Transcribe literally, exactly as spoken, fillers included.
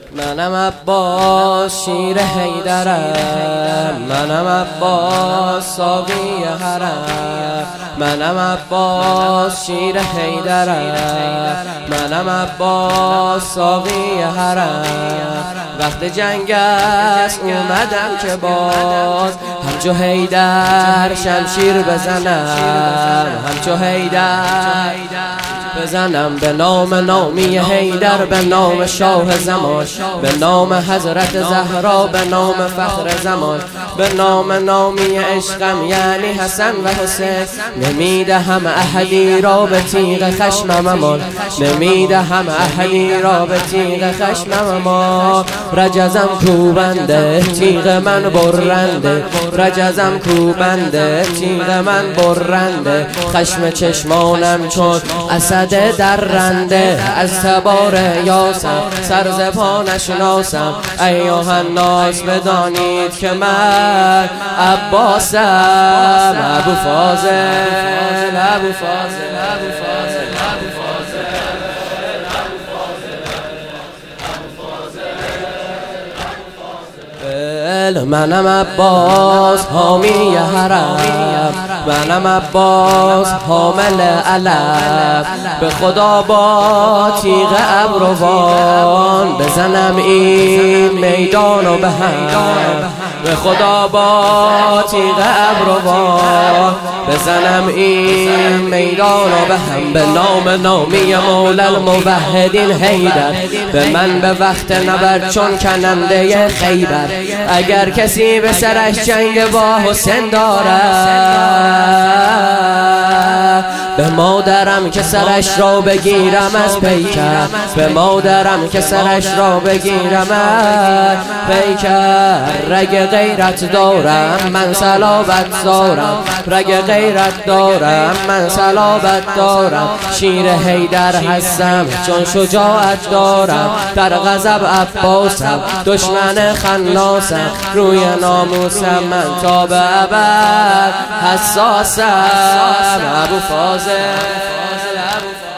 منم عباس شیر حیدرم، منم عباس ساقی حرم، منم عباس شیر حیدرم، منم عباس ساقی حرم. وقت جنگ است اومدم که باز همچو حیدر شمشیر بزنم، همچو حیدر بزنم به نام نامی حیدر، به نام شاه زمان، به نام حضرت زهرا، به نام فخر زمان، به نام نامی عشقم یعنی حسن و حسین. نمیدهم احدی را به تیغ خشمم امان، نمیدهم احدی را به تیغ خشمم امان. رجزم کوبنده تیغ من برنده، رجزم کوبنده تیغ من برنده. خشم چشمانم چون اسد درنده، از تبار یاسم سر ز پا نشناسم. ایها الناس بدانید که من عباسم، ابو فاضل، ابو فاضل، ابو فاضل، ابو فاضل، منم عباس حامی حرم، منم عباس حامل علم. به خدا با تیغ ابروان بزنم این میدان و به هم، به خدا با تیغ ابروان بزنم این میدان و به هم. به نام نامی مولا الموحدین حیدر، به من به وقت نبرد چون کننده خیبر. اگر کسی به سرش جنگ با حسین دارد، به مادرم که سرش را بگیرم از پیکر، به مادرم که سرش را بگیرم از پیکر. رگ غیرت دارم من صلابت دارم، رگ غیرت دارم من صلابت دارم. شیر حیدر هستم چون شجاعت دارم، در غضب عباسم دشمن خناسم. روی ناموسم من تا به ابد حساسم، ابو فاضل، ابو فاضل.